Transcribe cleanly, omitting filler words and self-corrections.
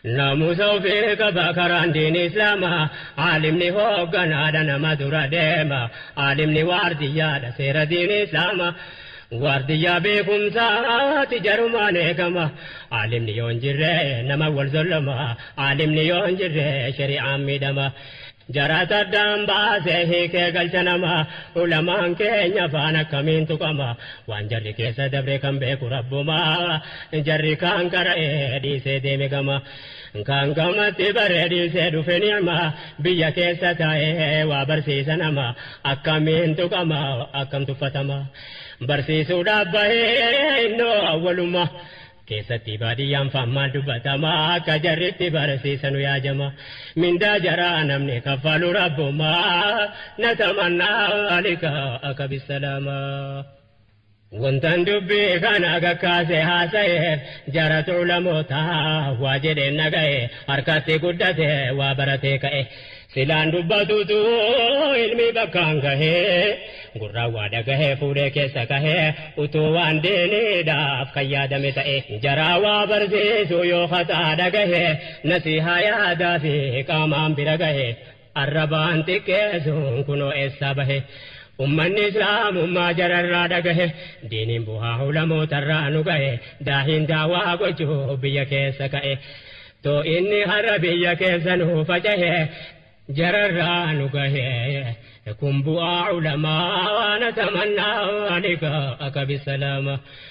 ناموسو فيك بكران دين إسلاما عالمني هو قنادا مدر ديما عالمني وارديا سير دين إسلاما وارديا بكم سات جرماني كما عالمني ينجر نما والظلما عالمني ينجر شريعا ميدما جرات الدم باسه كالجنما علماء كينيا فانا كمين تقما وانجر كيس دبر كم بيكو ربما جر كان كرأي دي سيدي مكما كان كما تبر دي سيدو في نعمة بيا كيس تاي وبرسي سنما أكمين تقما أكم تفتما برسي سودا باي إنو أولما keessatti baadiyyaan fammaan dubbatamaa akka jarritti barsiisanu yaajama mindaa jaraa namni kaffalu rabbumaa natamannaa alika akka bisalaamaa wantan dubbii kana gakkaase haasa'e jaratu ulamootaa waa jedheen naga'e harkatti guddate waa baratee ka'e silaan dubbatutu ilmi bakkaan gahee gurraa waa dhagahee fuudhee keessa kahee utuu waan deeniidhaaf kan yaadame ta'e jaraa waa barsiisu yoo haxaa dhagahee nasihaa yaadaa fi qaamaan bira gahee arrabaan xiqqeessuun kunoo eessaa bahe ummanni islaamummaa jararraa dhagahe diiniin bu'aa ulamootarraa nu gahe daahiin daawaa gochuu biyya keessa ka'e too inni har'a biyya keessa nu facahe jararraa nu gahe kun bu'aa ulamaa natamanna alika akka bisalaama